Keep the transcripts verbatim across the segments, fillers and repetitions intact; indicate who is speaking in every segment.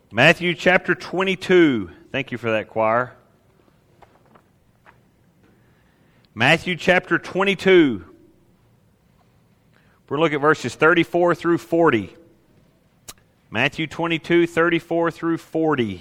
Speaker 1: Matthew chapter twenty-two. Thank you for that, choir. Matthew chapter twenty-two. We're looking at verses thirty-four through forty. Matthew twenty-two, thirty-four through forty.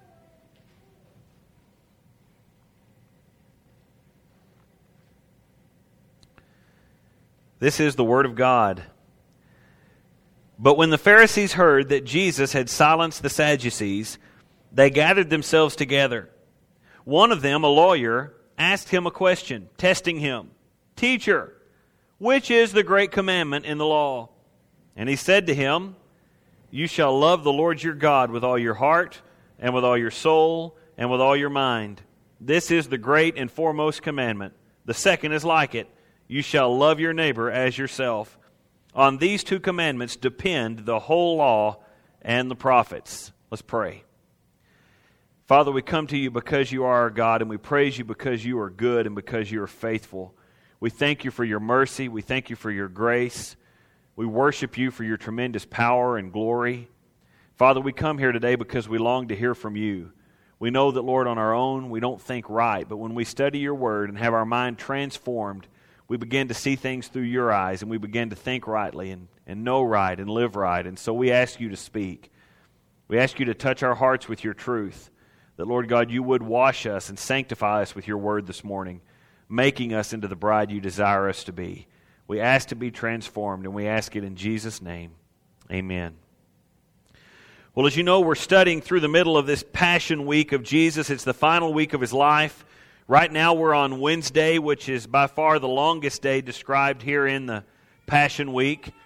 Speaker 1: This is the Word of God. But when the Pharisees heard that Jesus had silenced the Sadducees, they gathered themselves together. One of them, a lawyer, asked him a question, testing him. "Teacher, which is the great commandment in the law?" And he said to him, "You shall love the Lord your God with all your heart, and with all your soul, and with all your mind. This is the great and foremost commandment. The second is like it. You shall love your neighbor as yourself. On these two commandments depend the whole law and the prophets." Let's pray. Father, we come to you because you are our God, and we praise you because you are good and because you are faithful. We thank you for your mercy. We thank you for your grace. We worship you for your tremendous power and glory. Father, we come here today because we long to hear from you. We know that, Lord, on our own we don't think right, but when we study your word and have our mind transformed, we begin to see things through your eyes, and we begin to think rightly and, and know right and live right. And so we ask you to speak. We ask you to touch our hearts with your truth, that, Lord God, you would wash us and sanctify us with your word this morning, making us into the bride you desire us to be. We ask to be transformed, and we ask it in Jesus' name. Amen. Well, as you know, we're studying through the middle of this Passion Week of Jesus. It's the final week of his life. Right now we're on Wednesday, which is by far the longest day described here in the Passion Week.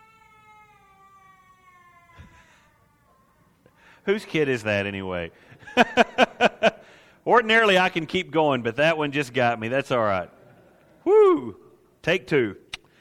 Speaker 1: Whose kid is that anyway? Ordinarily I can keep going, but that one just got me. That's all right. Woo! Take two.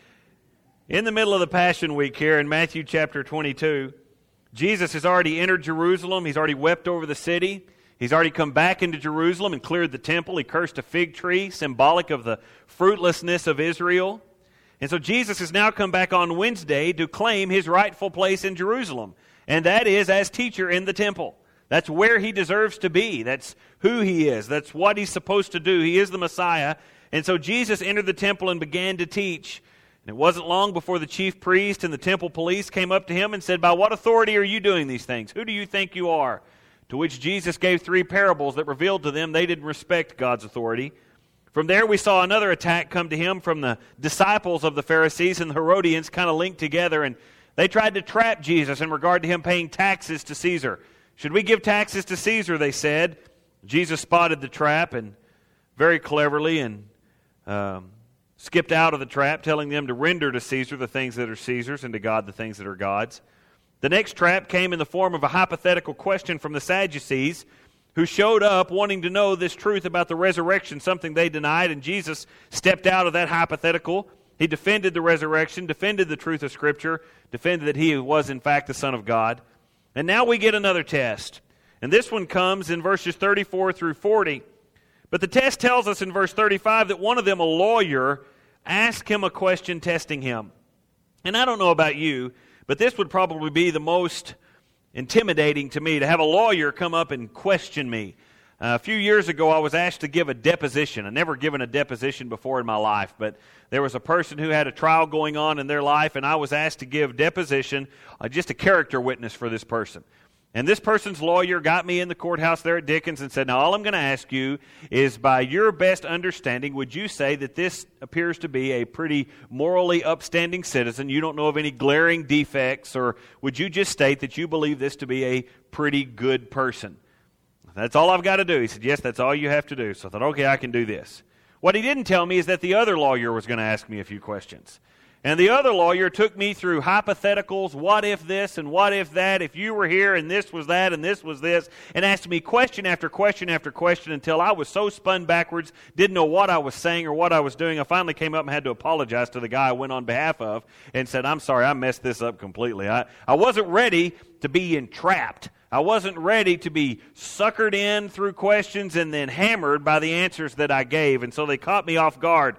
Speaker 1: In the middle of the Passion Week here in Matthew chapter twenty-two, Jesus has already entered Jerusalem. He's already wept over the city. He's already come back into Jerusalem and cleared the temple. He cursed a fig tree, symbolic of the fruitlessness of Israel. And so Jesus has now come back on Wednesday to claim his rightful place in Jerusalem, and that is as teacher in the temple. That's where he deserves to be. That's who he is. That's what he's supposed to do. He is the Messiah. And so Jesus entered the temple and began to teach. And it wasn't long before the chief priest and the temple police came up to him and said, "By what authority are you doing these things? Who do you think you are?" To which Jesus gave three parables that revealed to them they didn't respect God's authority. From there we saw another attack come to him from the disciples of the Pharisees and the Herodians, kind of linked together, and they tried to trap Jesus in regard to him paying taxes to Caesar. "Should we give taxes to Caesar?" they said. Jesus spotted the trap and very cleverly and um, skipped out of the trap, telling them to render to Caesar the things that are Caesar's and to God the things that are God's. The next trap came in the form of a hypothetical question from the Sadducees, who showed up wanting to know this truth about the resurrection, something they denied, and Jesus stepped out of that hypothetical. He defended the resurrection, defended the truth of Scripture, defended that he was in fact the Son of God. And now we get another test. And this one comes in verses thirty-four through forty. But the test tells us in verse thirty-five that one of them, a lawyer, asked him a question testing him. And I don't know about you, but this would probably be the most intimidating to me, to have a lawyer come up and question me. Uh, a few years ago, I was asked to give a deposition. I've never given a deposition before in my life, but there was a person who had a trial going on in their life, and I was asked to give deposition, uh, just a character witness for this person. And this person's lawyer got me in the courthouse there at Dickens and said, "Now, all I'm going to ask you is, by your best understanding, would you say that this appears to be a pretty morally upstanding citizen? You don't know of any glaring defects, or would you just state that you believe this to be a pretty good person?" "That's all I've got to do." He said, "Yes, that's all you have to do." So I thought, okay, I can do this. What he didn't tell me is that the other lawyer was going to ask me a few questions. And the other lawyer took me through hypotheticals, what if this and what if that, if you were here and this was that and this was this, and asked me question after question after question until I was so spun backwards, didn't know what I was saying or what I was doing. I finally came up and had to apologize to the guy I went on behalf of and said, "I'm sorry, I messed this up completely. I, I wasn't ready to be entrapped. I wasn't ready to be suckered in through questions and then hammered by the answers that I gave." And so they caught me off guard.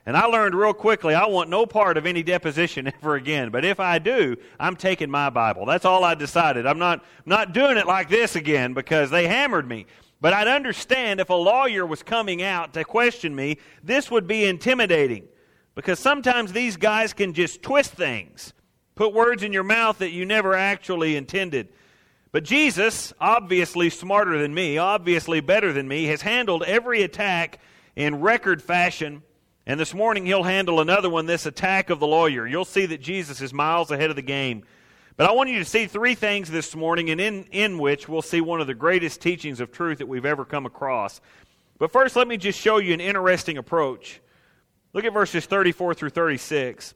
Speaker 1: And I learned real quickly, I want no part of any deposition ever again. But if I do, I'm taking my Bible. That's all I decided. I'm not, not doing it like this again because they hammered me. But I'd understand if a lawyer was coming out to question me, this would be intimidating. Because sometimes these guys can just twist things, put words in your mouth that you never actually intended. But Jesus, obviously smarter than me, obviously better than me, has handled every attack in record fashion. And this morning he'll handle another one, this attack of the lawyer. You'll see that Jesus is miles ahead of the game. But I want you to see three things this morning, and in, in which we'll see one of the greatest teachings of truth that we've ever come across. But first, let me just show you an interesting approach. Look at verses thirty-four through thirty-six.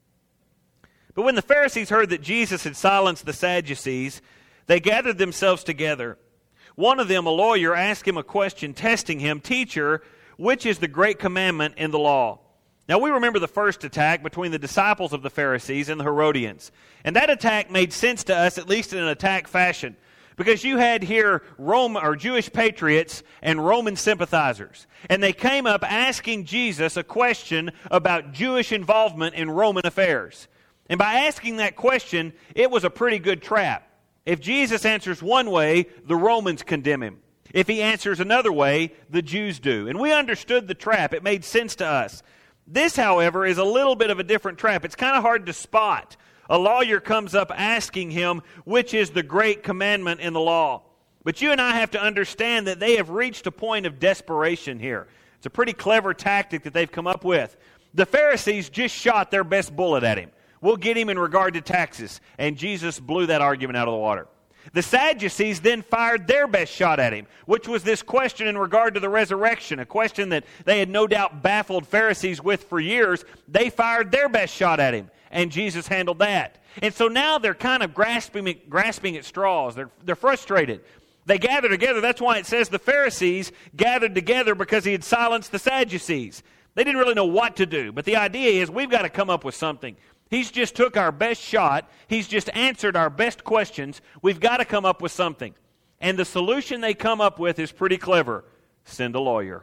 Speaker 1: But when the Pharisees heard that Jesus had silenced the Sadducees, they gathered themselves together. One of them, a lawyer, asked him a question, testing him, "Teacher, which is the great commandment in the law?" Now we remember the first attack between the disciples of the Pharisees and the Herodians. And that attack made sense to us, at least in an attack fashion. Because you had here Rome, or Jewish patriots and Roman sympathizers. And they came up asking Jesus a question about Jewish involvement in Roman affairs. And by asking that question, it was a pretty good trap. If Jesus answers one way, the Romans condemn him. If he answers another way, the Jews do. And we understood the trap. It made sense to us. This, however, is a little bit of a different trap. It's kind of hard to spot. A lawyer comes up asking him, which is the great commandment in the law? But you and I have to understand that they have reached a point of desperation here. It's a pretty clever tactic that they've come up with. The Pharisees just shot their best bullet at him. We'll get him in regard to taxes. And Jesus blew that argument out of the water. The Sadducees then fired their best shot at him, which was this question in regard to the resurrection, a question that they had no doubt baffled Pharisees with for years. They fired their best shot at him, and Jesus handled that. And so now they're kind of grasping, grasping at straws. They're, they're frustrated. They gather together. That's why it says the Pharisees gathered together because he had silenced the Sadducees. They didn't really know what to do, but the idea is we've got to come up with something. He's just took our best shot. He's just answered our best questions. We've got to come up with something. And the solution they come up with is pretty clever. Send a lawyer.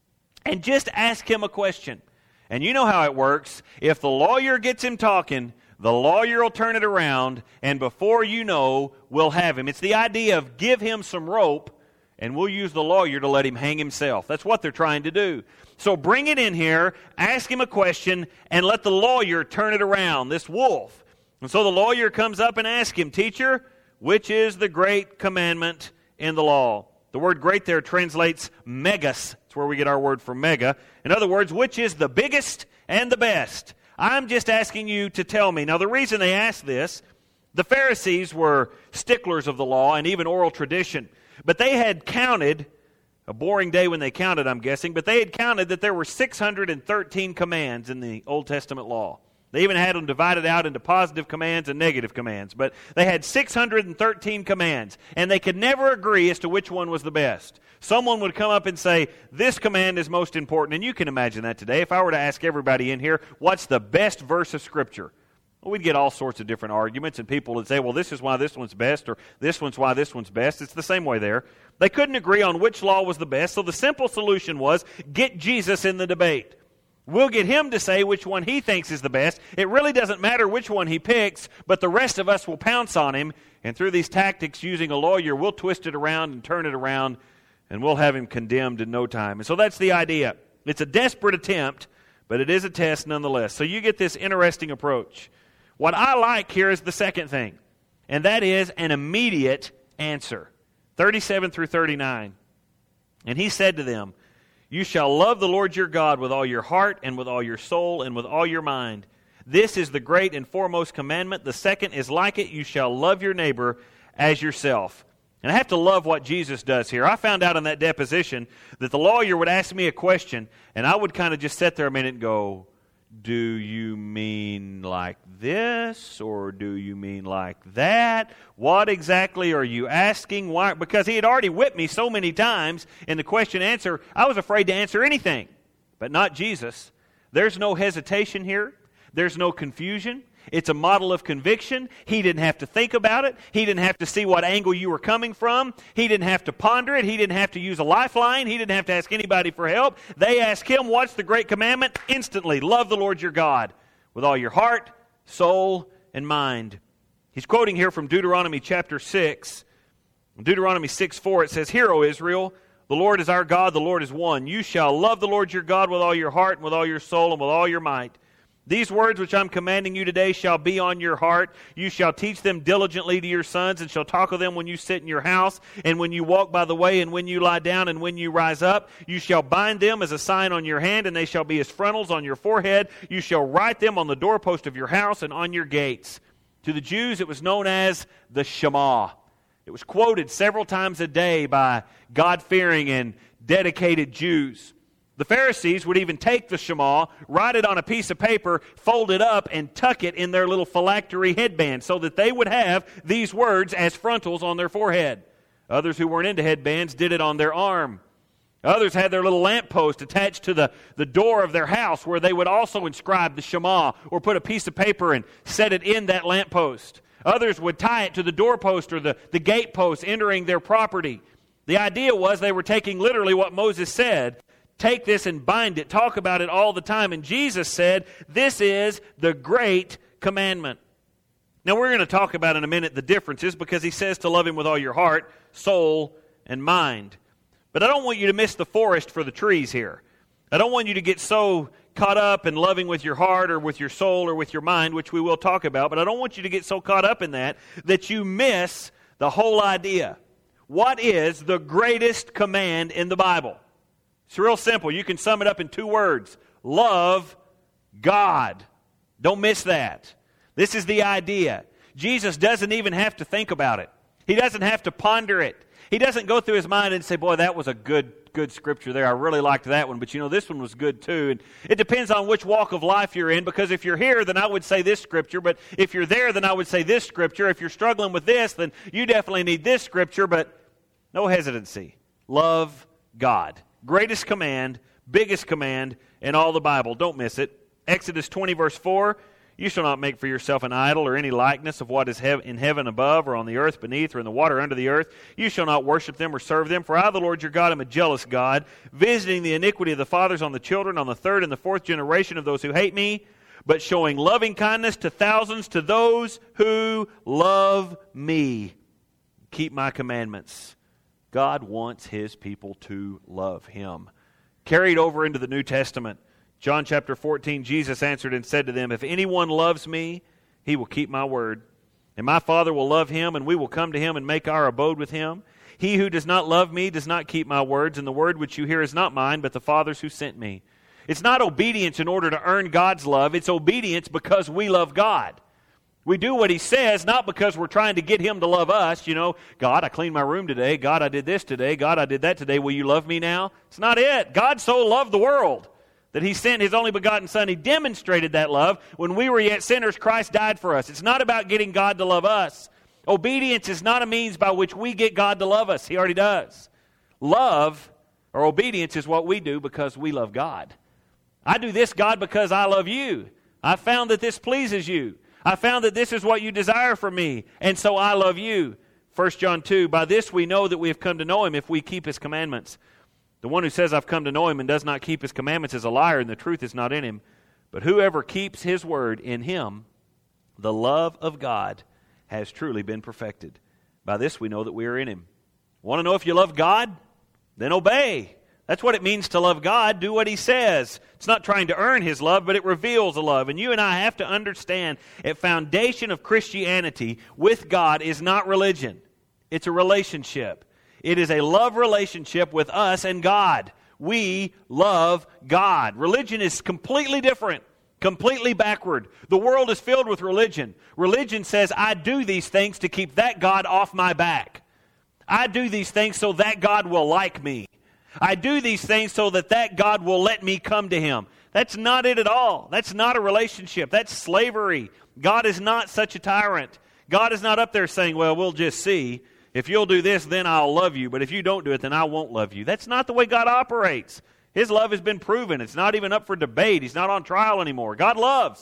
Speaker 1: And just ask him a question. And you know how it works. If the lawyer gets him talking, the lawyer will turn it around, and before you know, we'll have him. It's the idea of give him some rope, and we'll use the lawyer to let him hang himself. That's what they're trying to do. So bring it in here, ask him a question, and let the lawyer turn it around, this wolf. And so the lawyer comes up and asks him, "Teacher, which is the great commandment in the law?" The word great there translates megas. That's where we get our word for mega. In other words, which is the biggest and the best? I'm just asking you to tell me. Now the reason they asked this, the Pharisees were sticklers of the law and even oral tradition. But they had counted, a boring day when they counted, I'm guessing, but they had counted that there were six hundred thirteen commands in the Old Testament law. They even had them divided out into positive commands and negative commands. But they had six hundred thirteen commands, and they could never agree as to which one was the best. Someone would come up and say, this command is most important. And you can imagine that today. If I were to ask everybody in here, what's the best verse of Scripture? Well, we'd get all sorts of different arguments, and people would say, well, this is why this one's best, or this one's why this one's best. It's the same way there. They couldn't agree on which law was the best, so the simple solution was, get Jesus in the debate. We'll get him to say which one he thinks is the best. It really doesn't matter which one he picks, but the rest of us will pounce on him, and through these tactics, using a lawyer, we'll twist it around and turn it around, and we'll have him condemned in no time. And so that's the idea. It's a desperate attempt, but it is a test nonetheless. So you get this interesting approach. What I like here is the second thing, and that is an immediate answer. thirty-seven through thirty-nine. And he said to them, "You shall love the Lord your God with all your heart and with all your soul and with all your mind. This is the great and foremost commandment. The second is like it. You shall love your neighbor as yourself." And I have to love what Jesus does here. I found out in that deposition that the lawyer would ask me a question, and I would kind of just sit there a minute and go, do you mean like this, or do you mean like that? What exactly are you asking? Why? Because he had already whipped me so many times in the question answer, I was afraid to answer anything. But not Jesus. There's no hesitation here. There's no confusion. It's a model of conviction. He didn't have to think about it. He didn't have to see what angle you were coming from. He didn't have to ponder it. He didn't have to use a lifeline. He didn't have to ask anybody for help. They asked him, what's the great commandment? Instantly, love the Lord your God with all your heart, soul, and mind. He's quoting here from Deuteronomy chapter six. In Deuteronomy six four, it says, Hear, O Israel, the Lord is our God, the Lord is one. You shall love the Lord your God with all your heart and with all your soul and with all your might. These words which I'm commanding you today shall be on your heart. You shall teach them diligently to your sons, and shall talk of them when you sit in your house, and when you walk by the way, and when you lie down, and when you rise up. You shall bind them as a sign on your hand, and they shall be as frontals on your forehead. You shall write them on the doorpost of your house and on your gates. To the Jews it was known as the Shema. It was quoted several times a day by God-fearing and dedicated Jews. The Pharisees would even take the Shema, write it on a piece of paper, fold it up, and tuck it in their little phylactery headband so that they would have these words as frontals on their forehead. Others who weren't into headbands did it on their arm. Others had their little lamppost attached to the, the door of their house where they would also inscribe the Shema or put a piece of paper and set it in that lamppost. Others would tie it to the doorpost or the, the gatepost entering their property. The idea was they were taking literally what Moses said. Take this and bind it. Talk about it all the time. And Jesus said, this is the great commandment. Now we're going to talk about in a minute the differences because he says to love him with all your heart, soul, and mind. But I don't want you to miss the forest for the trees here. I don't want you to get so caught up in loving with your heart or with your soul or with your mind, which we will talk about, but I don't want you to get so caught up in that that you miss the whole idea. What is the greatest command in the Bible? It's real simple. You can sum it up in two words. Love God. Don't miss that. This is the idea. Jesus doesn't even have to think about it. He doesn't have to ponder it. He doesn't go through his mind and say, boy, that was a good good scripture there. I really liked that one, but you know, this one was good too. And it depends on which walk of life you're in, because if you're here, then I would say this scripture, but if you're there, then I would say this scripture. If you're struggling with this, then you definitely need this scripture, but no hesitancy. Love God. Greatest command, biggest command in all the Bible. Don't miss it. Exodus twenty verse four, you shall not make for yourself an idol or any likeness of what is hev- in heaven above or on the earth beneath or in the water under the earth. You shall not worship them or serve them. For I, the Lord your God, am a jealous God, visiting the iniquity of the fathers on the children, on the third and the fourth generation of those who hate me, but showing loving kindness to thousands, to those who love me. Keep my commandments. God wants his people to love him. Carried over into the New Testament, John chapter fourteen, Jesus answered and said to them, if anyone loves me, he will keep my word. And my Father will love him, and we will come to him and make our abode with him. He who does not love me does not keep my words, and the word which you hear is not mine, but the Father's who sent me. It's not obedience in order to earn God's love. It's obedience because we love God. We do what he says, not because we're trying to get him to love us. You know, God, I cleaned my room today. God, I did this today. God, I did that today. Will you love me now? It's not it. God so loved the world that he sent his only begotten Son. He demonstrated that love. When we were yet sinners, Christ died for us. It's not about getting God to love us. Obedience is not a means by which we get God to love us. He already does. Love, or obedience, is what we do because we love God. I do this, God, because I love you. I found that this pleases you. I found that this is what you desire from me, and so I love you. First John two, by this we know that we have come to know him if we keep his commandments. The one who says, I've come to know him and does not keep his commandments is a liar, and the truth is not in him. But whoever keeps his word, in him, the love of God has truly been perfected. By this we know that we are in him. Want to know if you love God? Then obey. That's what it means to love God. Do what he says. It's not trying to earn his love, but it reveals a love. And you and I have to understand a foundation of Christianity with God is not religion. It's a relationship. It is a love relationship with us and God. We love God. Religion is completely different, completely backward. The world is filled with religion. Religion says, I do these things to keep that God off my back. I do these things so that God will like me. I do these things so that that God will let me come to him. That's not it at all. That's not a relationship. That's slavery. God is not such a tyrant. God is not up there saying, well, we'll just see. If you'll do this, then I'll love you. But if you don't do it, then I won't love you. That's not the way God operates. His love has been proven. It's not even up for debate. He's not on trial anymore. God loves. In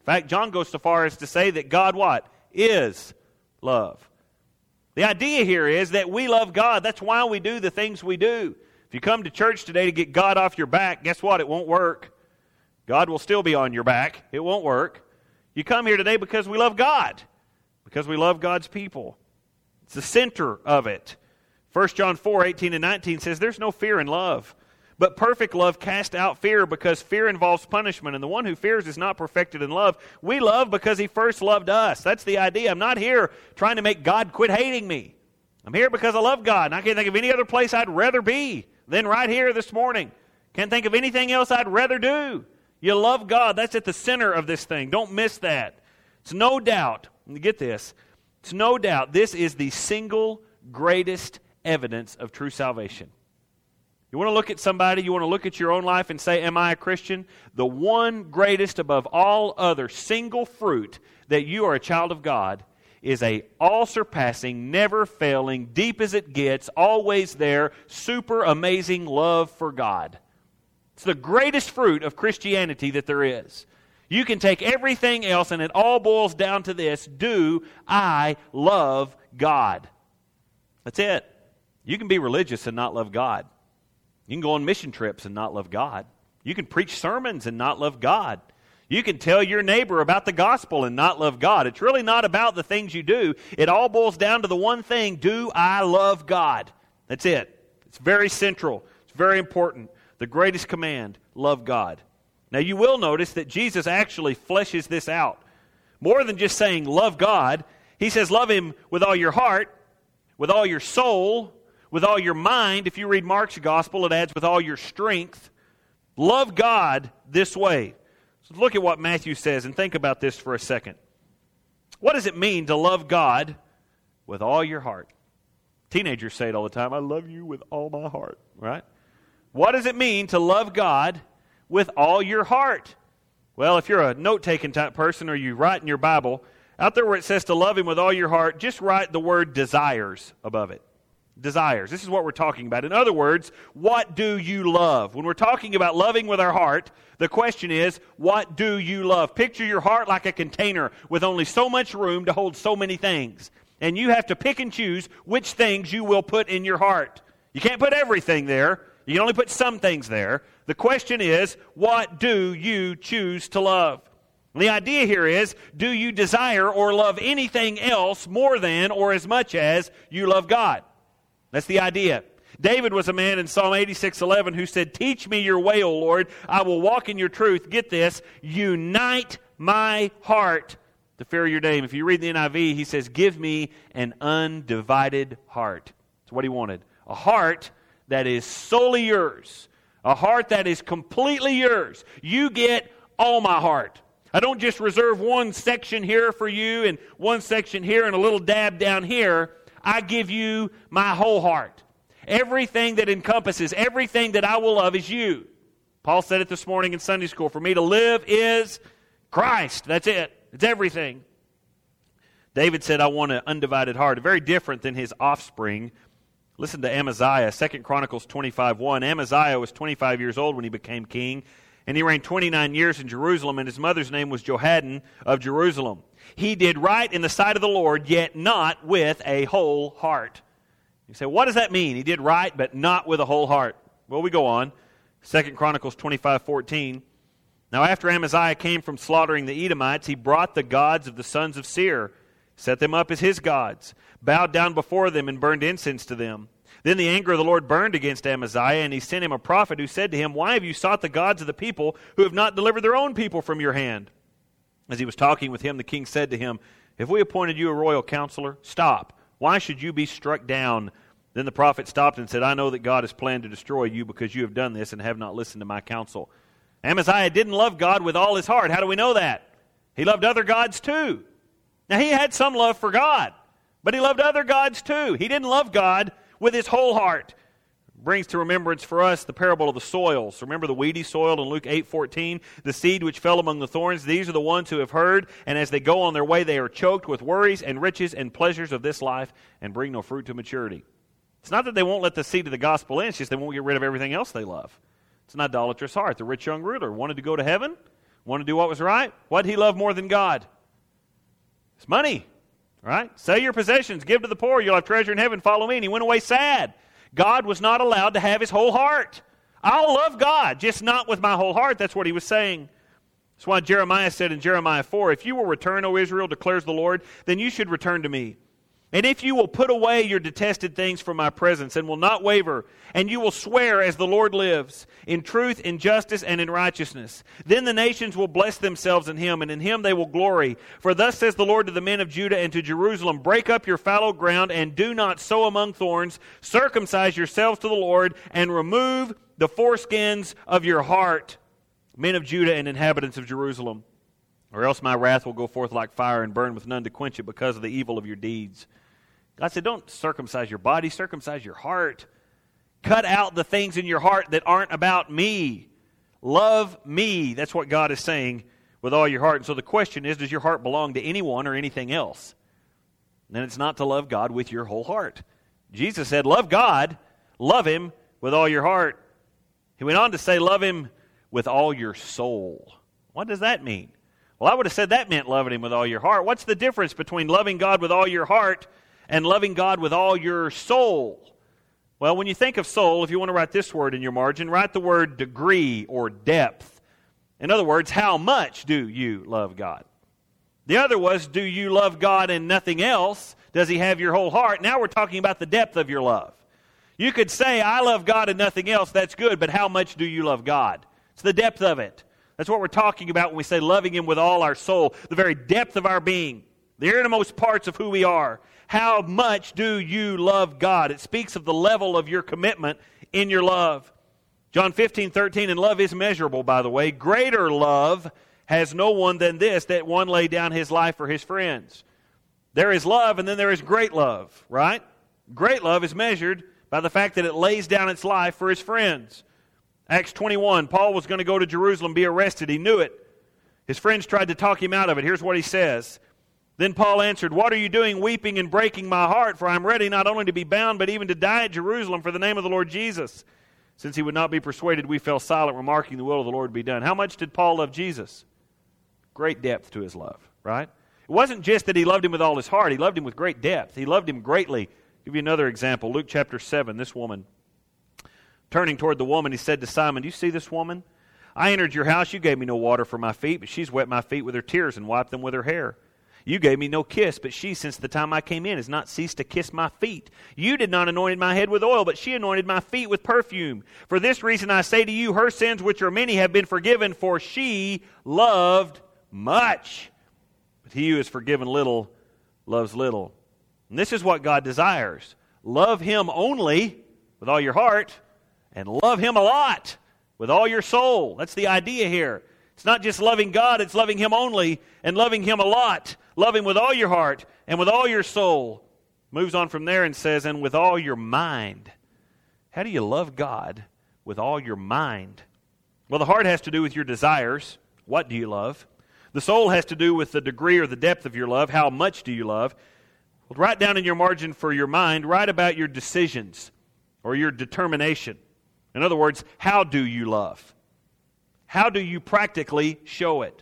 Speaker 1: In fact, John goes so far as to say that God what? Is love. The idea here is that we love God. That's why we do the things we do. If you come to church today to get God off your back, guess what? It won't work. God will still be on your back. It won't work. You come here today because we love God, because we love God's people. It's the center of it. First John four, eighteen and nineteen says, there's no fear in love, but perfect love casts out fear, because fear involves punishment, and the one who fears is not perfected in love. We love because He first loved us. That's the idea. I'm not here trying to make God quit hating me. I'm here because I love God, and I can't think of any other place I'd rather be than right here this morning. Can't think of anything else I'd rather do. You love God. That's at the center of this thing. Don't miss that. It's no doubt, get this, it's no doubt this is the single greatest evidence of true salvation. You want to look at somebody, you want to look at your own life and say, am I a Christian? The one greatest above all other single fruit that you are a child of God is a all-surpassing, never-failing, deep as it gets, always there, super amazing love for God. It's the greatest fruit of Christianity that there is. You can take everything else and it all boils down to this: do I love God? That's it. You can be religious and not love God. You can go on mission trips and not love God. You can preach sermons and not love God. You can tell your neighbor about the gospel and not love God. It's really not about the things you do. It all boils down to the one thing: do I love God? That's it. It's very central. It's very important. The greatest command: love God. Now you will notice that Jesus actually fleshes this out. More than just saying love God, He says love Him with all your heart, with all your soul, with all your mind. If you read Mark's gospel, it adds with all your strength. Love God this way. So look at what Matthew says and think about this for a second. What does it mean to love God with all your heart? Teenagers say it all the time. I love you with all my heart, right? What does it mean to love God with all your heart? Well, if you're a note-taking type person or you write in your Bible, out there where it says to love Him with all your heart, just write the word desires above it. Desires. This is what we're talking about. In other words, what do you love? When we're talking about loving with our heart, the question is, what do you love? Picture your heart like a container with only so much room to hold so many things. And you have to pick and choose which things you will put in your heart. You can't put everything there. You can only put some things there. The question is, what do you choose to love? And the idea here is, do you desire or love anything else more than or as much as you love God? That's the idea. David was a man in Psalm eighty-six eleven who said, teach me your way, O Lord. I will walk in your truth. Get this, unite my heart to fear your name. If you read the N I V, he says, give me an undivided heart. That's what he wanted. A heart that is solely yours. A heart that is completely yours. You get all my heart. I don't just reserve one section here for you and one section here and a little dab down here. I give you my whole heart. Everything that encompasses, everything that I will love is you. Paul said it this morning in Sunday school. For me to live is Christ. That's it. It's everything. David said, I want an undivided heart. Very different than his offspring. Listen to Amaziah, Second Chronicles twenty-five one. Amaziah was twenty-five years old when he became king, and he reigned twenty-nine years in Jerusalem, and his mother's name was Jehoaddan of Jerusalem. He did right in the sight of the Lord, yet not with a whole heart. You say, what does that mean? He did right, but not with a whole heart. Well, we go on. Second Chronicles twenty-five fourteen. Now after Amaziah came from slaughtering the Edomites, he brought the gods of the sons of Seir, set them up as his gods, bowed down before them, and burned incense to them. Then the anger of the Lord burned against Amaziah, and he sent him a prophet who said to him, why have you sought the gods of the people who have not delivered their own people from your hand? As he was talking with him, the king said to him, have we appointed you a royal counselor? Stop. Why should you be struck down? Then the prophet stopped and said, I know that God has planned to destroy you because you have done this and have not listened to my counsel. Amaziah didn't love God with all his heart. How do we know that? He loved other gods too. Now he had some love for God, but he loved other gods too. He didn't love God with his whole heart. Brings to remembrance for us the parable of the soils. Remember the weedy soil in Luke eight fourteen? The seed which fell among the thorns, these are the ones who have heard, and as they go on their way they are choked with worries and riches and pleasures of this life and bring no fruit to maturity. It's not that they won't let the seed of the gospel in, it's just they won't get rid of everything else they love. It's an idolatrous heart. The rich young ruler wanted to go to heaven, Want to do what was right? What did he love more than God? It's money, right? Sell your possessions, give to the poor, you'll have treasure in heaven, follow me. And he went away sad. God was not allowed to have his whole heart. I'll love God, just not with my whole heart. That's what he was saying. That's why Jeremiah said in Jeremiah four, if you will return, O Israel, declares the Lord, then you should return to me. And if you will put away your detested things from my presence and will not waver, and you will swear as the Lord lives, in truth, in justice, and in righteousness, then the nations will bless themselves in him, and in him they will glory. For thus says the Lord to the men of Judah and to Jerusalem, break up your fallow ground and do not sow among thorns. Circumcise yourselves to the Lord and remove the foreskins of your heart, men of Judah and inhabitants of Jerusalem. Or else my wrath will go forth like fire and burn with none to quench it because of the evil of your deeds. God said, don't circumcise your body, circumcise your heart. Cut out the things in your heart that aren't about me. Love me. That's what God is saying with all your heart. And so the question is, does your heart belong to anyone or anything else? And then it's not to love God with your whole heart. Jesus said, love God, love him with all your heart. He went on to say, love him with all your soul. What does that mean? Well, I would have said that meant loving him with all your heart. What's the difference between loving God with all your heart and loving God with all your soul? Well, when you think of soul, if you want to write this word in your margin, write the word degree or depth. In other words, how much do you love God? The other was, do you love God and nothing else? Does he have your whole heart? Now we're talking about the depth of your love. You could say, I love God and nothing else. That's good, but how much do you love God? It's the depth of it. That's what we're talking about when we say loving him with all our soul, the very depth of our being, the innermost parts of who we are. How much do you love God? It speaks of the level of your commitment in your love. John fifteen, thirteen, and love is measurable, by the way. Greater love has no one than this, that one lay down his life for his friends. There is love, and then there is great love, right? Great love is measured by the fact that it lays down its life for his friends. Acts twenty-one, Paul was going to go to Jerusalem, be arrested. He knew it. His friends tried to talk him out of it. Here's what he says. Then Paul answered, what are you doing, weeping and breaking my heart? For I am ready not only to be bound, but even to die at Jerusalem for the name of the Lord Jesus. Since he would not be persuaded, we fell silent, remarking the will of the Lord be done. How much did Paul love Jesus? Great depth to his love, right? It wasn't just that he loved him with all his heart. He loved him with great depth. He loved him greatly. I'll give you another example. Luke chapter seven, this woman. Turning toward the woman, he said to Simon, do you see this woman? I entered your house. You gave me no water for my feet, but she's wet my feet with her tears and wiped them with her hair. You gave me no kiss, but she, since the time I came in, has not ceased to kiss my feet. You did not anoint my head with oil, but she anointed my feet with perfume. For this reason I say to you, her sins, which are many, have been forgiven, for she loved much. But he who is forgiven little loves little. And this is what God desires. Love him only with all your heart, and love him a lot with all your soul. That's the idea here. It's not just loving God, it's loving him only and loving him a lot. Love him with all your heart and with all your soul. Moves on from there and says, and with all your mind. How do you love God with all your mind? Well, the heart has to do with your desires. What do you love? The soul has to do with the degree or the depth of your love. How much do you love? Well, write down in your margin for your mind, write about your decisions or your determination. In other words, how do you love? How do you practically show it?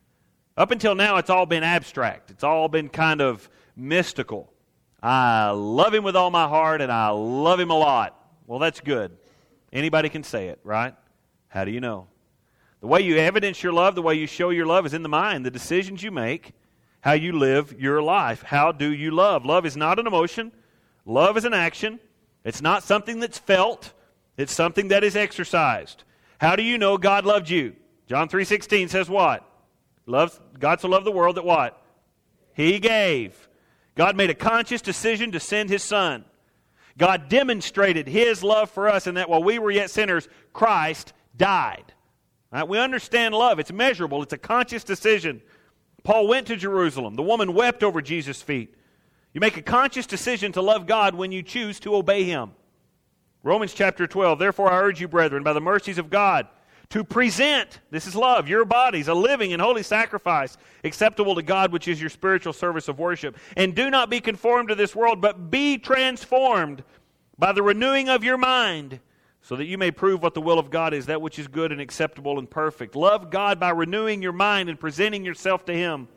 Speaker 1: Up until now, it's all been abstract. It's all been kind of mystical. I love him with all my heart, and I love him a lot. Well, that's good. Anybody can say it, right? How do you know? The way you evidence your love, the way you show your love is in the mind. The decisions you make, how you live your life. How do you love? Love is not an emotion. Love is an action. It's not something that's felt. It's something that is exercised. How do you know God loved you? John three sixteen says what? Loves, God so loved the world that what? He gave. God made a conscious decision to send his Son. God demonstrated his love for us in that while we were yet sinners, Christ died. Right? We understand love. It's measurable. It's a conscious decision. Paul went to Jerusalem. The woman wept over Jesus' feet. You make a conscious decision to love God when you choose to obey him. Romans chapter twelve, therefore I urge you, brethren, by the mercies of God, to present, this is love, your bodies, a living and holy sacrifice, acceptable to God, which is your spiritual service of worship. And do not be conformed to this world, but be transformed by the renewing of your mind, so that you may prove what the will of God is, that which is good and acceptable and perfect. Love God by renewing your mind and presenting yourself to Him.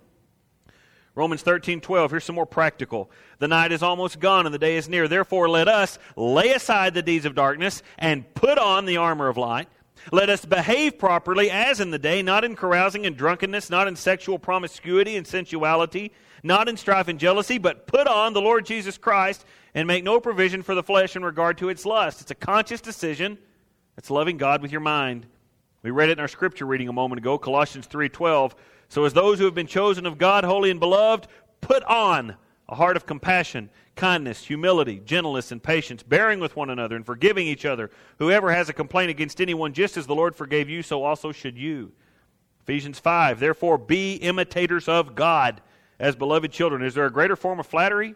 Speaker 1: Romans thirteen twelve, here's some more practical. The night is almost gone and the day is near. Therefore let us lay aside the deeds of darkness and put on the armor of light. Let us behave properly as in the day, not in carousing and drunkenness, not in sexual promiscuity and sensuality, not in strife and jealousy, but put on the Lord Jesus Christ and make no provision for the flesh in regard to its lust. It's a conscious decision. It's loving God with your mind. We read it in our scripture reading a moment ago, Colossians three twelve. So as those who have been chosen of God, holy and beloved, put on a heart of compassion, kindness, humility, gentleness, and patience, bearing with one another and forgiving each other. Whoever has a complaint against anyone, just as the Lord forgave you, so also should you. Ephesians five, therefore be imitators of God as beloved children. Is there a greater form of flattery?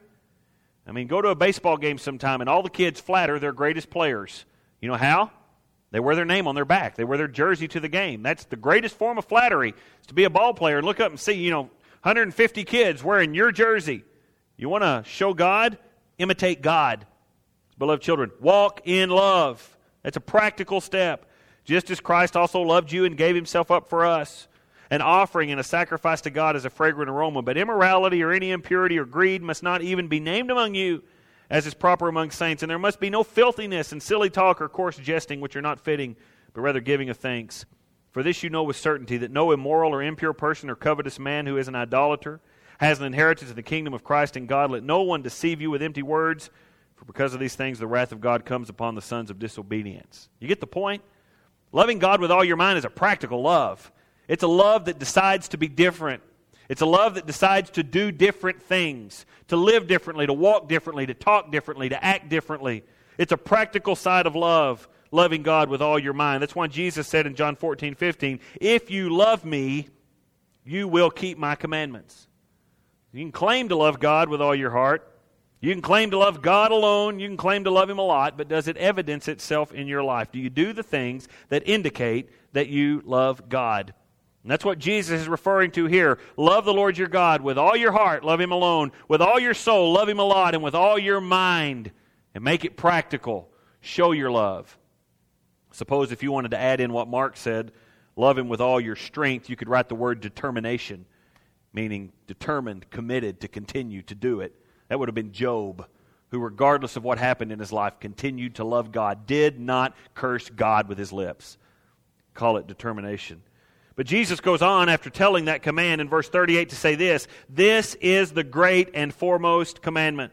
Speaker 1: I mean, go to a baseball game sometime and all the kids flatter their greatest players. You know how? They wear their name on their back. They wear their jersey to the game. That's the greatest form of flattery, is to be a ball player and look up and see, you know, one hundred fifty kids wearing your jersey. You want to show God? Imitate God. Beloved children, walk in love. That's a practical step. Just as Christ also loved you and gave Himself up for us, an offering and a sacrifice to God as a fragrant aroma. But immorality or any impurity or greed must not even be named among you, as is proper among saints. And there must be no filthiness and silly talk or coarse jesting, which are not fitting, but rather giving of thanks. For this you know with certainty, that no immoral or impure person or covetous man who is an idolater has an inheritance in the kingdom of Christ and God. Let no one deceive you with empty words, for because of these things the wrath of God comes upon the sons of disobedience. You get the point? Loving God with all your mind is a practical love. It's a love that decides to be different. It's a love that decides to do different things, to live differently, to walk differently, to talk differently, to act differently. It's a practical side of love, loving God with all your mind. That's why Jesus said in John fourteen fifteen, if you love me, you will keep my commandments. You can claim to love God with all your heart. You can claim to love God alone. You can claim to love Him a lot, but does it evidence itself in your life? Do you do the things that indicate that you love God? And that's what Jesus is referring to here. Love the Lord your God with all your heart, love Him alone. With all your soul, love Him a lot. And with all your mind, and make it practical. Show your love. Suppose if you wanted to add in what Mark said, love Him with all your strength, you could write the word determination, meaning determined, committed to continue to do it. That would have been Job, who regardless of what happened in his life, continued to love God, did not curse God with his lips. Call it determination. But Jesus goes on after telling that command in verse thirty-eight to say this, this is the great and foremost commandment.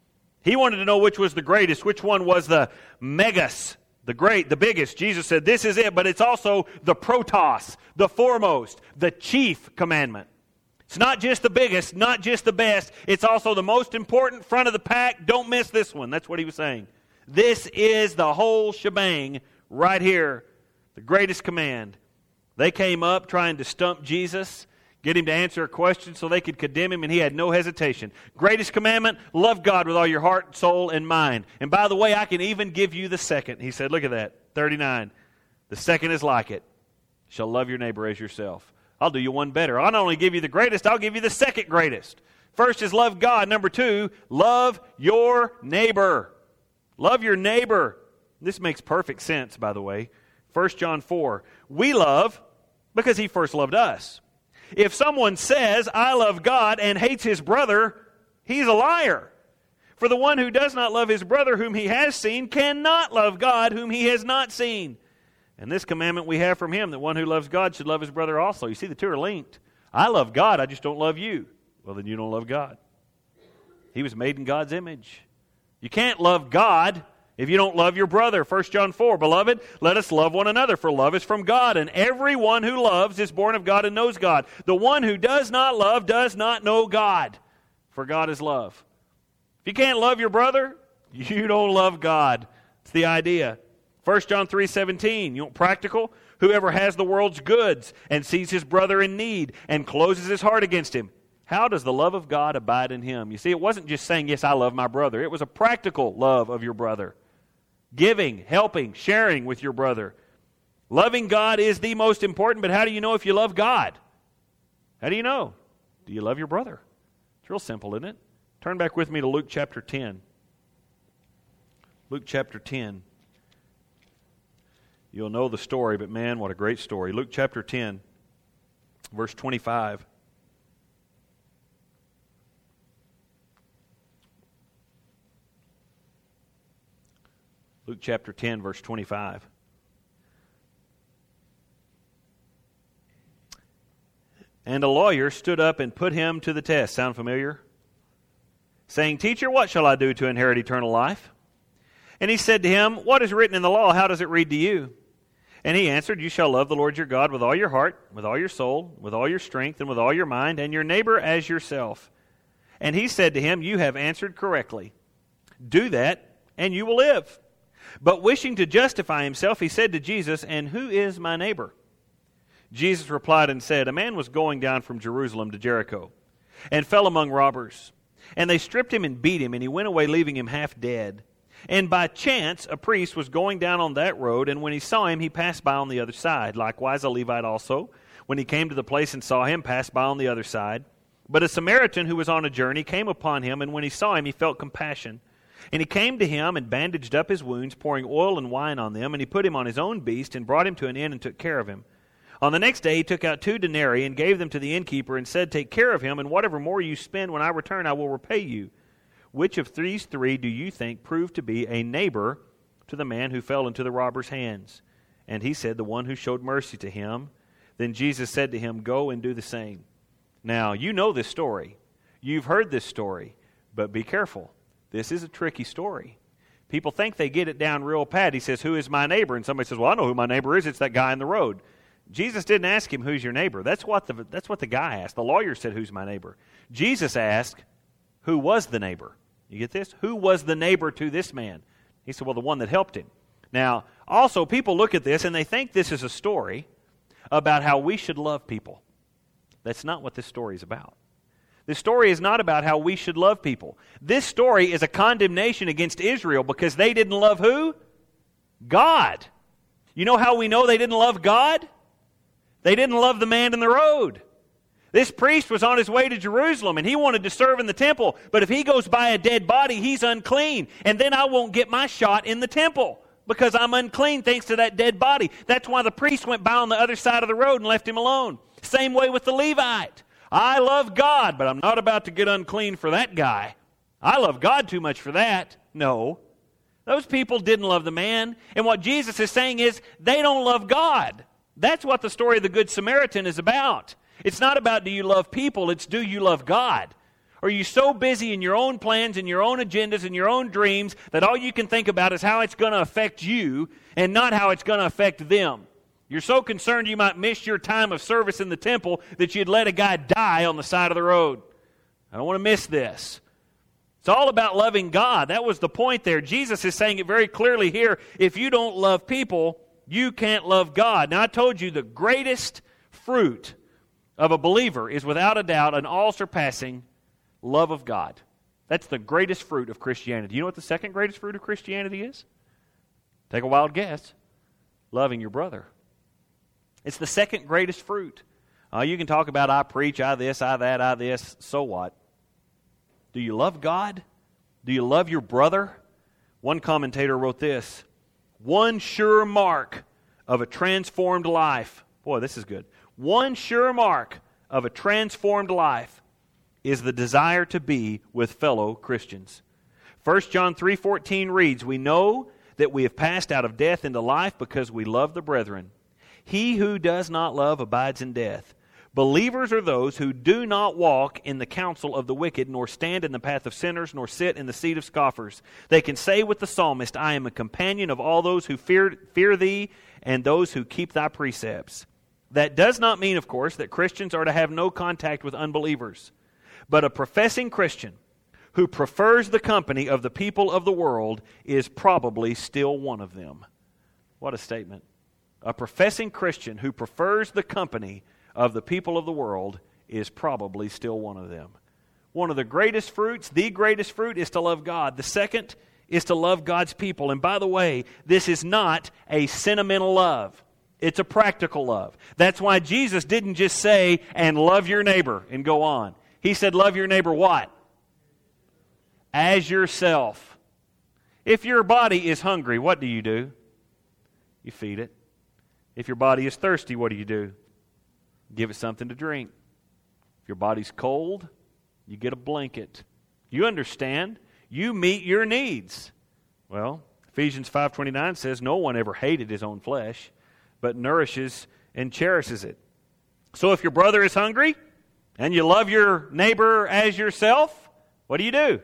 Speaker 1: He wanted to know which was the greatest, which one was the megas, the great, the biggest. Jesus said, this is it, but it's also the protos, the foremost, the chief commandment. It's not just the biggest, not just the best, it's also the most important, front of the pack. Don't miss this one. That's what he was saying. This is the whole shebang right here, the greatest command. They came up trying to stump Jesus, get Him to answer a question so they could condemn Him, and He had no hesitation. Greatest commandment, love God with all your heart, soul, and mind. And by the way, I can even give you the second. He said, look at that, thirty-nine. The second is like it. Shall love your neighbor as yourself. I'll do you one better. I'll not only give you the greatest, I'll give you the second greatest. First is love God. Number two, love your neighbor. Love your neighbor. This makes perfect sense, by the way. First John four, we love because He first loved us. If someone says, I love God, and hates his brother, he's a liar. For the one who does not love his brother whom he has seen cannot love God whom he has not seen. And this commandment we have from Him, that one who loves God should love his brother also. You see, the two are linked. I love God, I just don't love you. Well, then you don't love God. He was made in God's image. You can't love God if you don't love your brother. First John four, beloved, let us love one another, for love is from God, and everyone who loves is born of God and knows God. The one who does not love does not know God, for God is love. If you can't love your brother, you don't love God. It's the idea. First John three seventeen, you want practical? Whoever has the world's goods and sees his brother in need and closes his heart against him, how does the love of God abide in him? You see, it wasn't just saying, yes, I love my brother. It was a practical love of your brother. Giving, helping, sharing with your brother. Loving God is the most important, but how do you know if you love God? How do you know? Do you love your brother? It's real simple, isn't it? Turn back with me to Luke chapter ten. Luke chapter ten. You'll know the story, but man, what a great story. Luke chapter ten, verse twenty-five. Luke chapter ten, verse twenty-five. And a lawyer stood up and put him to the test. Sound familiar? Saying, Teacher, what shall I do to inherit eternal life? And he said to him, What is written in the law? How does it read to you? And he answered, You shall love the Lord your God with all your heart, with all your soul, with all your strength, and with all your mind, and your neighbor as yourself. And he said to him, You have answered correctly. Do that, and you will live. But wishing to justify himself, he said to Jesus, And who is my neighbor? Jesus replied and said, A man was going down from Jerusalem to Jericho, and fell among robbers. And they stripped him and beat him, and he went away leaving him half dead. And by chance a priest was going down on that road, and when he saw him, he passed by on the other side. Likewise a Levite also, when he came to the place and saw him, passed by on the other side. But a Samaritan who was on a journey came upon him, and when he saw him, he felt compassion. And he came to him and bandaged up his wounds, pouring oil and wine on them, and he put him on his own beast, and brought him to an inn and took care of him. On the next day he took out two denarii and gave them to the innkeeper and said, Take care of him, and whatever more you spend when I return I will repay you. Which of these three do you think proved to be a neighbor to the man who fell into the robber's hands? And he said, The one who showed mercy to him. Then Jesus said to him, Go and do the same. Now, you know this story. You've heard this story. But be careful. This is a tricky story. People think they get it down real pat. He says, Who is my neighbor? And somebody says, Well, I know who my neighbor is. It's that guy in the road. Jesus didn't ask him, Who's your neighbor? That's what the, that's what the guy asked. The lawyer said, Who's my neighbor? Jesus asked, Who was the neighbor? You get this? Who was the neighbor to this man? He said, Well, the one that helped him. Now, also, people look at this and they think this is a story about how we should love people. That's not what this story is about. This story is not about how we should love people. This story is a condemnation against Israel because they didn't love who? God. You know how we know they didn't love God? They didn't love the man in the road. This priest was on his way to Jerusalem and he wanted to serve in the temple, but if he goes by a dead body, he's unclean, and then I won't get my shot in the temple because I'm unclean thanks to that dead body. That's why the priest went by on the other side of the road and left him alone. Same way with the Levite. I love God, but I'm not about to get unclean for that guy. I love God too much for that. No. Those people didn't love the man. And what Jesus is saying is they don't love God. That's what the story of the Good Samaritan is about. It's not about do you love people, it's do you love God. Are you so busy in your own plans and your own agendas and your own dreams that all you can think about is how it's going to affect you and not how it's going to affect them? You're so concerned you might miss your time of service in the temple that you'd let a guy die on the side of the road. I don't want to miss this. It's all about loving God. That was the point there. Jesus is saying it very clearly here. If you don't love people, you can't love God. Now, I told you the greatest fruit of a believer is without a doubt an all-surpassing love of God. That's the greatest fruit of Christianity. You know what the second greatest fruit of Christianity is? Take a wild guess. Loving your brother. It's the second greatest fruit. Uh, you can talk about I preach, I this, I that, I this. So what? Do you love God? Do you love your brother? One commentator wrote this. One sure mark of a transformed life. Boy, this is good. One sure mark of a transformed life is the desire to be with fellow Christians. First John three fourteen reads, We know that we have passed out of death into life because we love the brethren. He who does not love abides in death. Believers are those who do not walk in the counsel of the wicked, nor stand in the path of sinners, nor sit in the seat of scoffers. They can say with the psalmist, I am a companion of all those who fear, fear thee and those who keep thy precepts. That does not mean, of course, that Christians are to have no contact with unbelievers. But a professing Christian who prefers the company of the people of the world is probably still one of them. What a statement. A professing Christian who prefers the company of the people of the world is probably still one of them. One of the greatest fruits, the greatest fruit, is to love God. The second is to love God's people. And by the way, this is not a sentimental love. It's a practical love. That's why Jesus didn't just say, and love your neighbor, and go on. He said, love your neighbor what? As yourself. If your body is hungry, what do you do? You feed it. If your body is thirsty, what do you do? Give it something to drink. If your body's cold, you get a blanket. You understand. You meet your needs. Well, Ephesians five twenty-nine says, no one ever hated his own flesh, but nourishes and cherishes it. So if your brother is hungry and you love your neighbor as yourself, what do you do?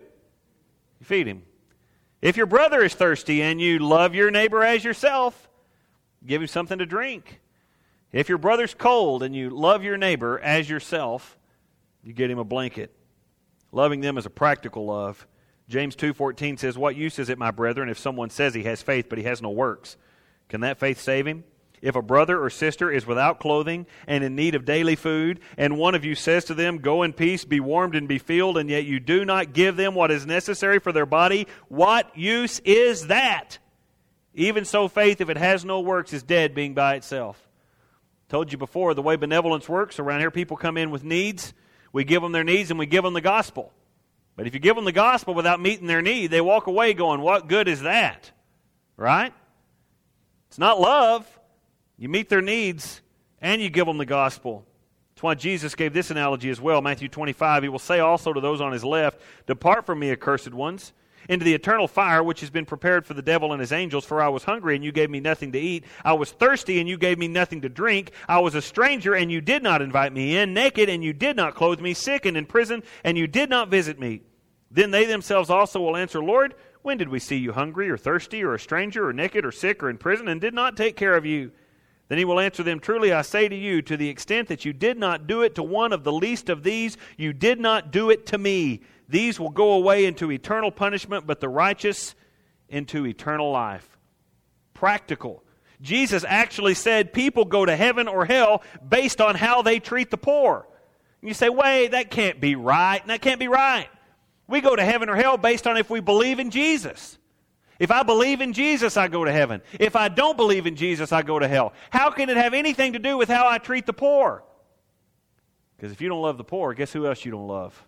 Speaker 1: You feed him. If your brother is thirsty and you love your neighbor as yourself, give him something to drink. If your brother's cold and you love your neighbor as yourself, you get him a blanket. Loving them is a practical love. James two fourteen says, what use is it, my brethren, if someone says he has faith but he has no works? Can that faith save him? If a brother or sister is without clothing and in need of daily food, and one of you says to them, go in peace, be warmed and be filled, and yet you do not give them what is necessary for their body, what use is that? Even so, faith, if it has no works, is dead, being by itself. Told you before, the way benevolence works, around here people come in with needs. We give them their needs and we give them the gospel. But if you give them the gospel without meeting their need, they walk away going, what good is that? Right? It's not love. You meet their needs and you give them the gospel. That's why Jesus gave this analogy as well. Matthew twenty-five, he will say also to those on his left, depart from me, accursed ones, into the eternal fire which has been prepared for the devil and his angels. For I was hungry, and you gave me nothing to eat. I was thirsty, and you gave me nothing to drink. I was a stranger, and you did not invite me in. Naked, and you did not clothe me. Sick and in prison, and you did not visit me. Then they themselves also will answer, Lord, when did we see you hungry or thirsty or a stranger or naked or sick or in prison and did not take care of you? Then he will answer them, truly I say to you, to the extent that you did not do it to one of the least of these, you did not do it to me. These will go away into eternal punishment, but the righteous into eternal life. Practical. Jesus actually said people go to heaven or hell based on how they treat the poor. And you say, wait, that can't be right. And that can't be right. We go to heaven or hell based on if we believe in Jesus. If I believe in Jesus, I go to heaven. If I don't believe in Jesus, I go to hell. How can it have anything to do with how I treat the poor? Because if you don't love the poor, guess who else you don't love?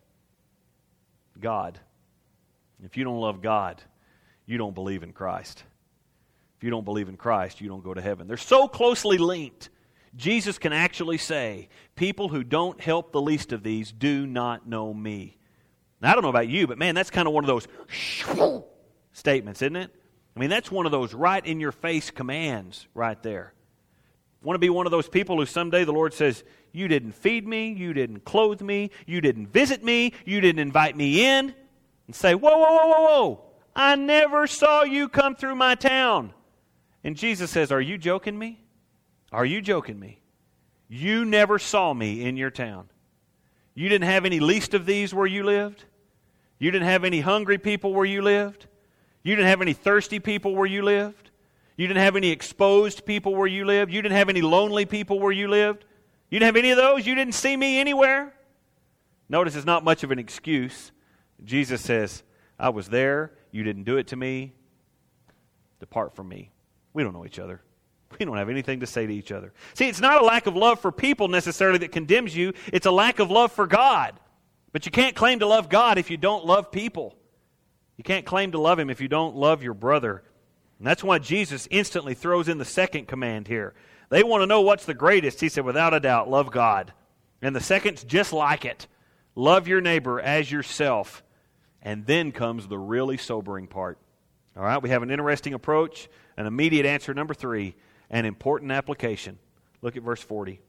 Speaker 1: God. If you don't love God, you don't believe in Christ. If you don't believe in Christ, you don't go to heaven. They're so closely linked. Jesus can actually say, people who don't help the least of these do not know me. Now, I don't know about you, but man, that's kind of one of those statements, isn't it? I mean, that's one of those right-in-your-face commands right there. Want to be one of those people who someday the Lord says, you didn't feed me, you didn't clothe me, you didn't visit me, you didn't invite me in, and say, whoa, whoa, whoa, whoa, whoa, I never saw you come through my town. And Jesus says, are you joking me? Are you joking me? You never saw me in your town. You didn't have any least of these where you lived. You didn't have any hungry people where you lived. You didn't have any thirsty people where you lived. You didn't have any exposed people where you lived. You didn't have any lonely people where you lived. You didn't have any of those. You didn't see me anywhere. Notice it's not much of an excuse. Jesus says, I was there. You didn't do it to me. Depart from me. We don't know each other. We don't have anything to say to each other. See, it's not a lack of love for people necessarily that condemns you. It's a lack of love for God. But you can't claim to love God if you don't love people. You can't claim to love Him if you don't love your brother. And that's why Jesus instantly throws in the second command here. They want to know what's the greatest. He said, without a doubt, love God. And the second's just like it. Love your neighbor as yourself. And then comes the really sobering part. All right, we have an interesting approach, an immediate answer, number three, an important application. Look at verse forty.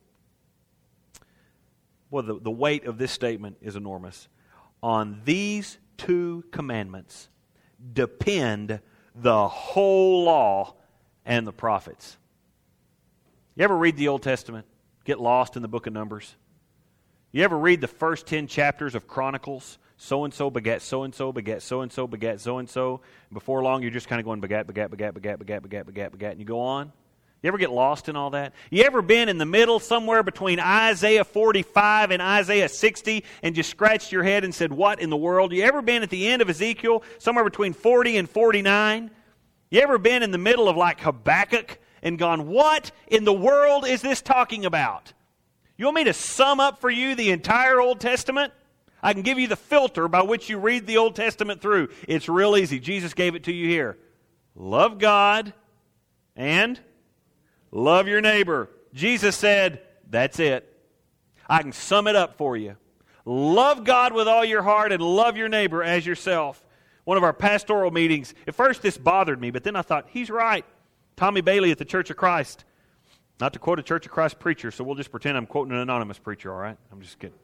Speaker 1: Well, the, the weight of this statement is enormous. On these two commandments depend the whole law and the prophets. You ever read the Old Testament? Get lost in the book of Numbers? You ever read the first ten chapters of Chronicles? So-and-so begat so-and-so, begat so-and-so, begat so-and-so. Before long, you're just kind of going begat, begat, begat, begat, begat, begat, begat, begat, and you go on. You ever get lost in all that? You ever been in the middle somewhere between Isaiah forty-five and Isaiah sixty and just scratched your head and said, what in the world? You ever been at the end of Ezekiel somewhere between forty and forty-nine? You ever been in the middle of like Habakkuk and gone, what in the world is this talking about? You want me to sum up for you the entire Old Testament? I can give you the filter by which you read the Old Testament through. It's real easy. Jesus gave it to you here. Love God and love your neighbor. Jesus said, that's it. I can sum it up for you. Love God with all your heart and love your neighbor as yourself. One of our pastoral meetings, at first this bothered me, but then I thought, he's right. Tommy Bailey at the Church of Christ. Not to quote a Church of Christ preacher, so we'll just pretend I'm quoting an anonymous preacher, all right? I'm just kidding.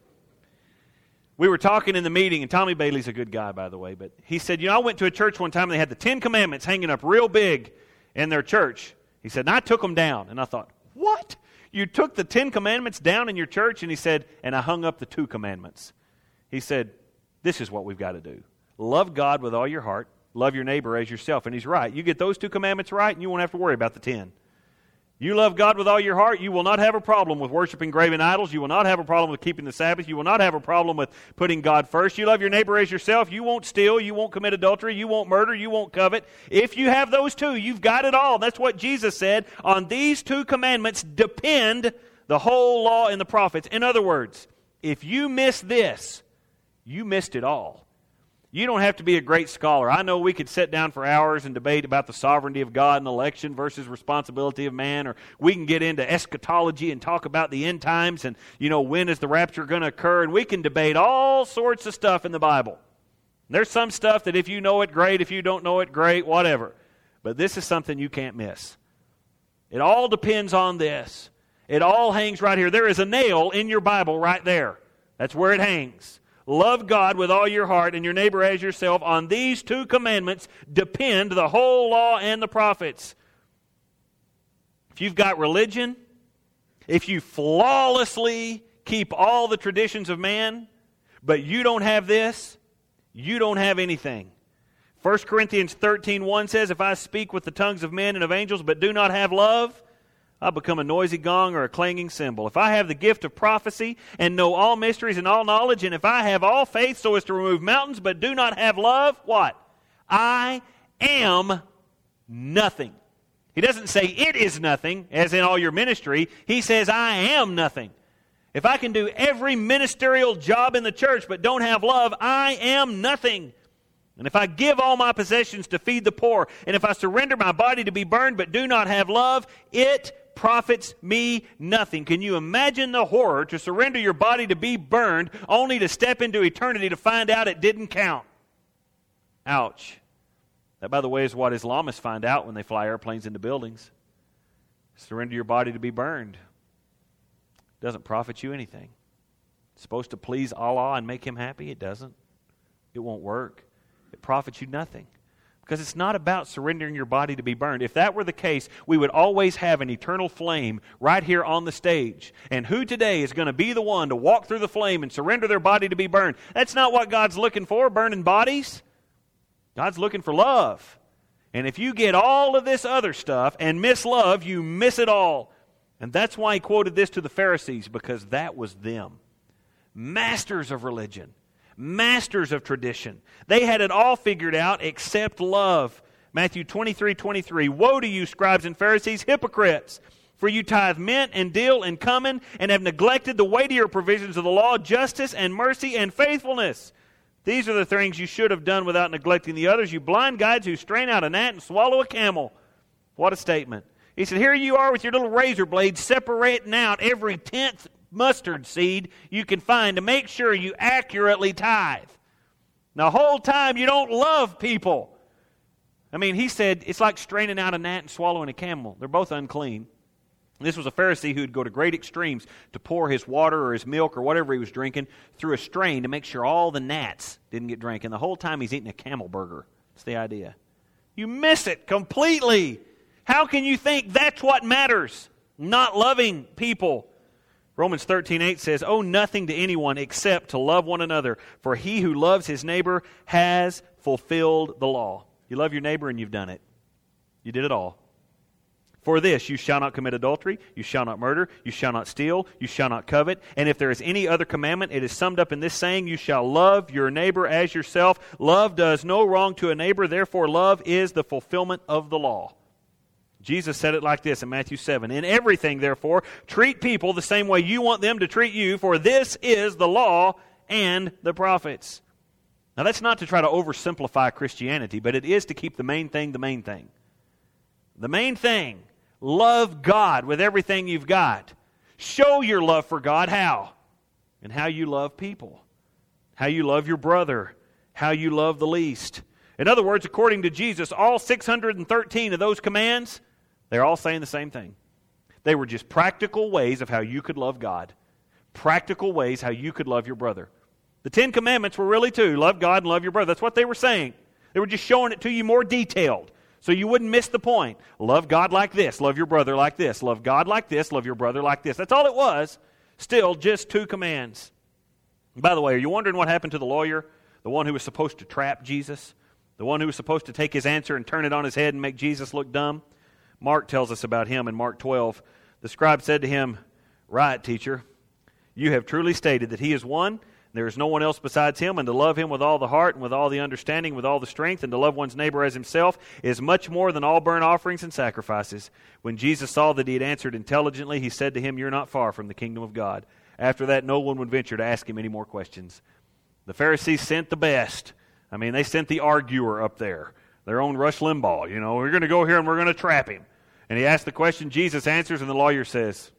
Speaker 1: We were talking in the meeting, and Tommy Bailey's a good guy, by the way, but he said, you know, I went to a church one time, and they had the Ten Commandments hanging up real big in their church. He said, and I took them down. And I thought, what? You took the Ten Commandments down in your church? And he said, and I hung up the two commandments. He said, this is what we've got to do. Love God with all your heart. Love your neighbor as yourself. And he's right. You get those two commandments right, and you won't have to worry about the ten. You love God with all your heart, you will not have a problem with worshiping graven idols. You will not have a problem with keeping the Sabbath. You will not have a problem with putting God first. You love your neighbor as yourself. You won't steal. You won't commit adultery. You won't murder. You won't covet. If you have those two, you've got it all. That's what Jesus said. On these two commandments depend the whole law and the prophets. In other words, if you miss this, you missed it all. You don't have to be a great scholar. I know we could sit down for hours and debate about the sovereignty of God and election versus responsibility of man, or we can get into eschatology and talk about the end times and, you know, when is the rapture going to occur, and we can debate all sorts of stuff in the Bible. There's some stuff that if you know it, great. If you don't know it, great, whatever. But this is something you can't miss. It all depends on this. It all hangs right here. There is a nail in your Bible right there. That's where it hangs. Love God with all your heart and your neighbor as yourself. On these two commandments depend the whole law and the prophets. If you've got religion, if you flawlessly keep all the traditions of man, but you don't have this, you don't have anything. First Corinthians thirteen one says, if I speak with the tongues of men and of angels but do not have love, I'll become a noisy gong or a clanging cymbal. If I have the gift of prophecy and know all mysteries and all knowledge, and if I have all faith so as to remove mountains but do not have love, what? I am nothing. He doesn't say it is nothing, as in all your ministry. He says I am nothing. If I can do every ministerial job in the church but don't have love, I am nothing. And if I give all my possessions to feed the poor, and if I surrender my body to be burned but do not have love, it profits me nothing. Can you imagine the horror to surrender your body to be burned only to step into eternity to find out it didn't count? Ouch. That, by the way, is what Islamists find out when they fly airplanes into buildings. Surrender your body to be burned. Doesn't profit you anything. It's supposed to please Allah and make Him happy. It doesn't. It won't work. It profits you nothing. Because it's not about surrendering your body to be burned. If that were the case, we would always have an eternal flame right here on the stage. And who today is going to be the one to walk through the flame and surrender their body to be burned? That's not what God's looking for, burning bodies. God's looking for love. And if you get all of this other stuff and miss love, you miss it all. And that's why He quoted this to the Pharisees, because that was them. Masters of religion. Masters of tradition. They had it all figured out except love. Matthew twenty-three twenty-three. Woe to you, scribes and Pharisees, hypocrites! For you tithe mint and dill and cumin, and have neglected the weightier provisions of the law, justice and mercy and faithfulness. These are the things you should have done without neglecting the others. You blind guides who strain out a gnat and swallow a camel. What a statement. He said, here you are with your little razor blades separating out every tenth mustard seed you can find to make sure you accurately tithe. Now, the whole time you don't love people. I mean, he said it's like straining out a gnat and swallowing a camel. They're both unclean. This was a Pharisee who would go to great extremes to pour his water or his milk or whatever he was drinking through a strain to make sure all the gnats didn't get drank. And the whole time he's eating a camel burger. That's the idea. You miss it completely. How can you think that's what matters? Not loving people. Romans thirteen eight says, owe nothing to anyone except to love one another, for he who loves his neighbor has fulfilled the law. You love your neighbor and you've done it. You did it all. For this, you shall not commit adultery, you shall not murder, you shall not steal, you shall not covet. And if there is any other commandment, it is summed up in this saying, you shall love your neighbor as yourself. Love does no wrong to a neighbor, therefore love is the fulfillment of the law. Jesus said it like this in Matthew seven. In everything, therefore, treat people the same way you want them to treat you, for this is the law and the prophets. Now, that's not to try to oversimplify Christianity, but it is to keep the main thing the main thing. The main thing, Love God with everything you've got. Show your love for God. How? And how you love people. How you love your brother. How you love the least. In other words, according to Jesus, all six hundred thirteen of those commands, they're all saying the same thing. They were just practical ways of how you could love God. Practical ways how you could love your brother. The Ten Commandments were really two. Love God and love your brother. That's what they were saying. They were just showing it to you more detailed so you wouldn't miss the point. Love God like this. Love your brother like this. Love God like this. Love your brother like this. That's all it was. Still, just two commands. By the way, are you wondering what happened to the lawyer? The one who was supposed to trap Jesus? The one who was supposed to take his answer and turn it on his head and make Jesus look dumb? Mark tells us about him in Mark twelve. The scribe said to him, "Right, teacher, you have truly stated that he is one. There is no one else besides him, and to love him with all the heart and with all the understanding, with all the strength, and to love one's neighbor as himself is much more than all burnt offerings and sacrifices." When Jesus saw that he had answered intelligently, he said to him, "You're not far from the kingdom of God." After that, no one would venture to ask him any more questions. The Pharisees sent the best. I mean, they sent the arguer up there, their own Rush Limbaugh. You know, we're going to go here and we're going to trap him. And he asked the question, Jesus answers, and the lawyer says,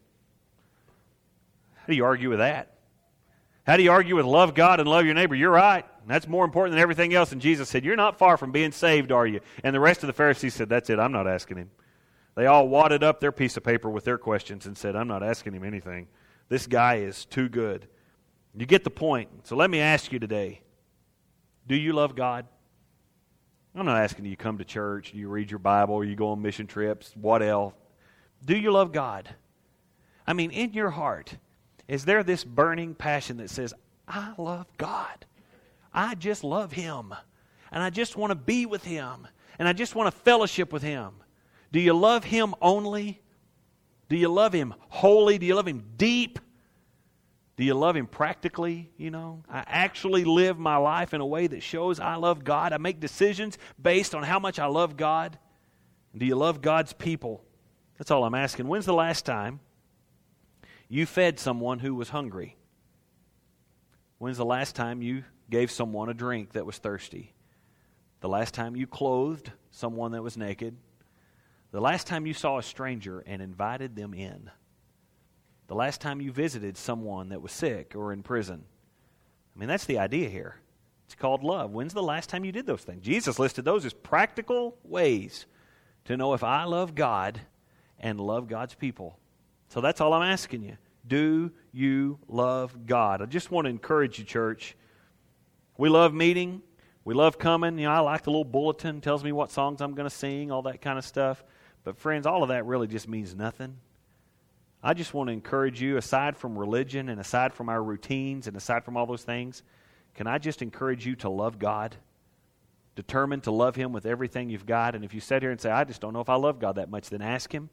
Speaker 1: how do you argue with that? How do you argue with love God and love your neighbor? You're right. That's more important than everything else. And Jesus said, you're not far from being saved, are you? And the rest of the Pharisees said, that's it, I'm not asking him. They all wadded up their piece of paper with their questions and said, I'm not asking him anything. This guy is too good. You get the point. So let me ask you today, do you love God? I'm not asking you to come to church, do you read your Bible, or you go on mission trips, what else? Do you love God? I mean, in your heart, is there this burning passion that says, I love God. I just love Him. And I just want to be with Him. And I just want to fellowship with Him. Do you love Him only? Do you love Him wholly? Do you love Him deep? Do you love Him practically? You know, I actually live my life in a way that shows I love God. I make decisions based on how much I love God. Do you love God's people? That's all I'm asking. When's the last time you fed someone who was hungry? When's the last time you gave someone a drink that was thirsty? The last time you clothed someone that was naked? The last time you saw a stranger and invited them in? The last time you visited someone that was sick or in prison? I mean, that's the idea here. It's called love. When's the last time you did those things? Jesus listed those as practical ways to know if I love God and love God's people. So that's all I'm asking you. Do you love God? I just want to encourage you, church. We love meeting. We love coming. You know, I like the little bulletin. Tells me what songs I'm going to sing, all that kind of stuff. But friends, all of that really just means nothing. I just want to encourage you, aside from religion and aside from our routines and aside from all those things, can I just encourage you to love God? Determined to love Him with everything you've got. And if you sit here and say, I just don't know if I love God that much, then ask Him.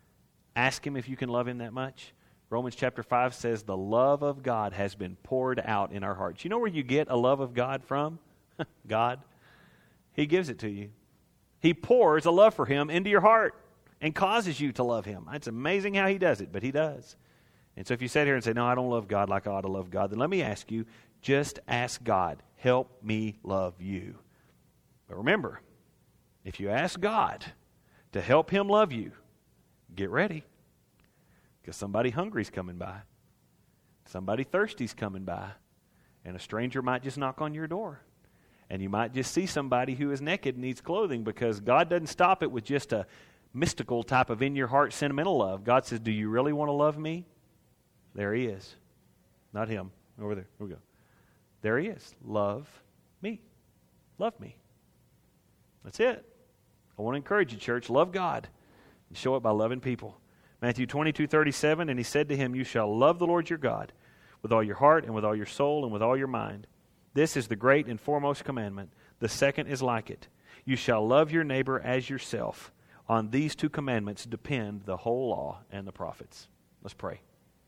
Speaker 1: Ask Him if you can love Him that much. Romans chapter five says the love of God has been poured out in our hearts. You know where you get a love of God from? God. He gives it to you. He pours a love for Him into your heart and causes you to love Him. It's amazing how He does it, but He does. And so if you sit here and say, no, I don't love God like I ought to love God, then let me ask you, just ask God, help me love you. But remember, if you ask God to help Him love you, get ready. Because somebody hungry's coming by. Somebody thirsty's coming by. And a stranger might just knock on your door. And you might just see somebody who is naked and needs clothing, because God doesn't stop it with just a mystical type of in-your-heart sentimental love. God says, do you really want to love me? There He is. Not him. Over there. Here we go. There He is. Love me. Love me. That's it. I want to encourage you, church. Love God. And show it by loving people. Matthew twenty-two thirty-seven, and He said to him, you shall love the Lord your God with all your heart and with all your soul and with all your mind. This is the great and foremost commandment. The second is like it. You shall love your neighbor as yourself. On these two commandments depend the whole law and the prophets. Let's pray.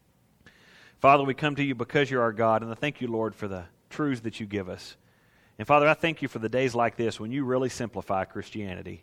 Speaker 1: Father, we come to You because You're our God, and I thank You, Lord, for the truths that You give us. And Father, I thank You for the days like this when You really simplify Christianity.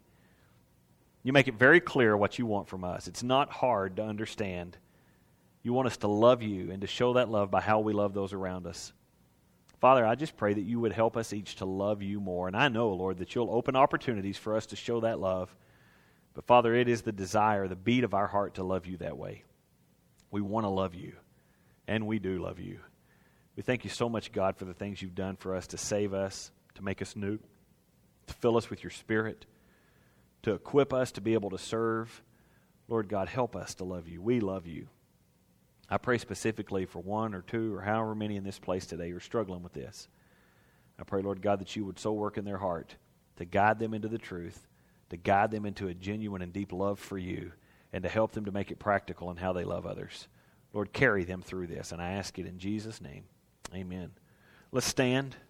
Speaker 1: You make it very clear what You want from us. It's not hard to understand. You want us to love You and to show that love by how we love those around us. Father, I just pray that You would help us each to love You more. And I know, Lord, that You'll open opportunities for us to show that love. But Father, it is the desire, the beat of our heart to love you that way. We want to love you, and we do love you. We thank you so much, God, for the things you've done for us to save us, to make us new, to fill us with your Spirit, to equip us to be able to serve. Lord God, help us to love you. We love you. I pray specifically for one or two or however many in this place today who are struggling with this. I pray, Lord God, that you would so work in their heart to guide them into the truth, to guide them into a genuine and deep love for you, and to help them to make it practical in how they love others. Lord, carry them through this, and I ask it in Jesus' name. Amen. Let's stand.